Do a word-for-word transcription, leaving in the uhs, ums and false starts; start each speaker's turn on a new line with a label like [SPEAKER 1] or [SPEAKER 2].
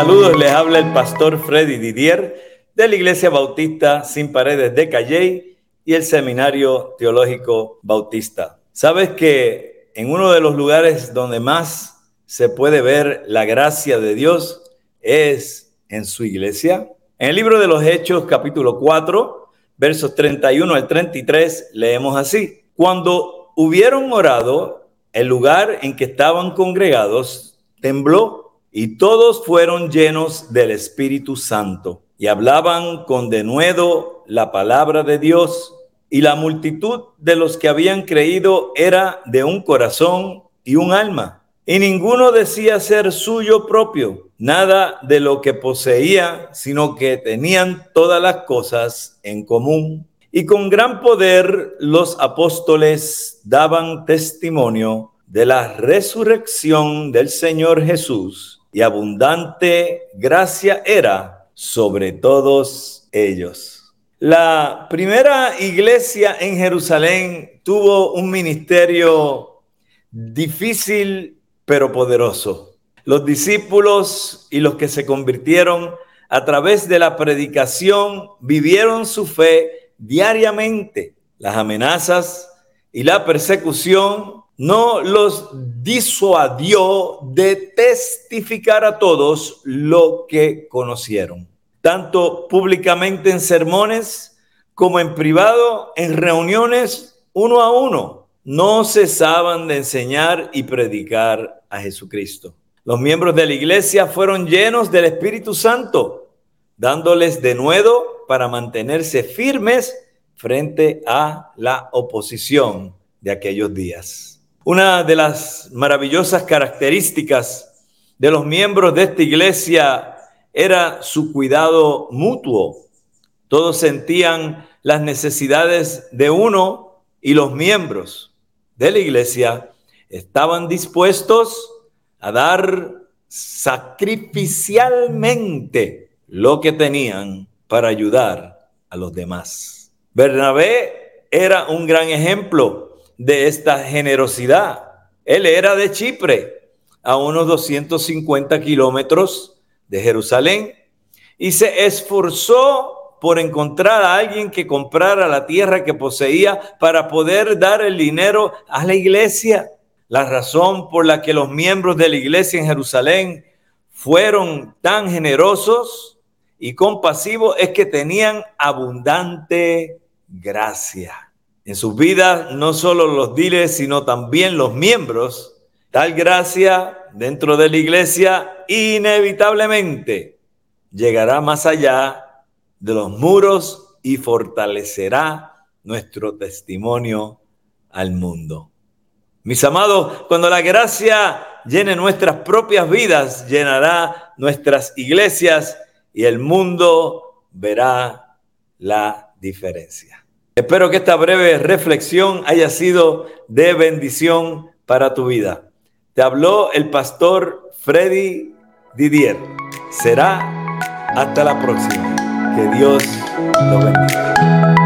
[SPEAKER 1] Saludos, les habla el pastor Freddy Didier de la Iglesia Bautista Sin Paredes de Calley y el Seminario Teológico Bautista. ¿Sabes que en uno de los lugares donde más se puede ver la gracia de Dios es en su iglesia? En el libro de los Hechos, capítulo cuatro, versos treinta y uno al treinta y tres, leemos así: Cuando hubieron orado, el lugar en que estaban congregados tembló, y todos fueron llenos del Espíritu Santo, y hablaban con denuedo la palabra de Dios. Y la multitud de los que habían creído era de un corazón y un alma. Y ninguno decía ser suyo propio nada de lo que poseía, sino que tenían todas las cosas en común. Y con gran poder los apóstoles daban testimonio de la resurrección del Señor Jesús, y abundante gracia era sobre todos ellos. La primera iglesia en Jerusalén tuvo un ministerio difícil pero poderoso. Los discípulos y los que se convirtieron a través de la predicación vivieron su fe diariamente. Las amenazas y la persecución no los disuadió de testificar a todos lo que conocieron, tanto públicamente en sermones como en privado, en reuniones uno a uno. No cesaban de enseñar y predicar a Jesucristo. Los miembros de la iglesia fueron llenos del Espíritu Santo, dándoles denuedo para mantenerse firmes frente a la oposición de aquellos días. Una de las maravillosas características de los miembros de esta iglesia era su cuidado mutuo. Todos sentían las necesidades de uno, y los miembros de la iglesia estaban dispuestos a dar sacrificialmente lo que tenían para ayudar a los demás. Bernabé era un gran ejemplo de esta generosidad. Él era de Chipre, a unos doscientos cincuenta kilómetros de Jerusalén, y se esforzó por encontrar a alguien que comprara la tierra que poseía para poder dar el dinero a la iglesia. La razón por la que los miembros de la iglesia en Jerusalén fueron tan generosos y compasivos es que tenían abundante gracia. En sus vidas, no solo los diles, sino también los miembros, tal gracia dentro de la iglesia inevitablemente llegará más allá de los muros y fortalecerá nuestro testimonio al mundo. Mis amados, cuando la gracia llene nuestras propias vidas, llenará nuestras iglesias y el mundo verá la diferencia. Espero que esta breve reflexión haya sido de bendición para tu vida. Te habló el pastor Freddy Didier. Será hasta la próxima. Que Dios lo bendiga.